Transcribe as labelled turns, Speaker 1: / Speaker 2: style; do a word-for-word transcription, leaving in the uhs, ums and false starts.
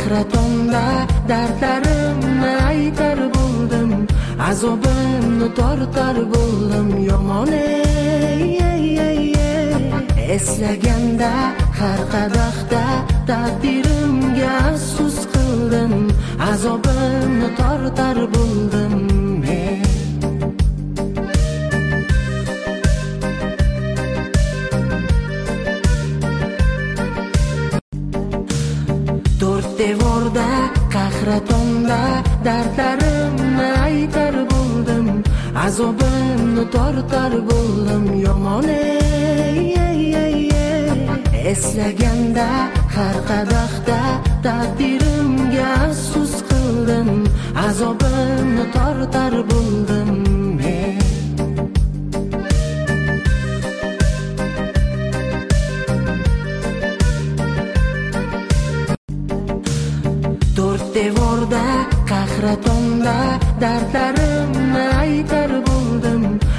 Speaker 1: qahratonda dardlarimni aytar bo'ldim, azobimni tortar bo'ldim. Yomon ey, ey, ey, ey. Eslaganda har qadahda taqdirimga afsus qildim, azobimni tortar bo'ldim. To'rt devorda qahratonda dardlarimni aytar bo'ldim, azobimni tortar bo'ldim. Yomon ey, ey, ey, ey. Eslaganda har qadahda taqdirimga afsus qildim, azobimni tortar bo'ldim. To'rt devorda qahratonda dardlarim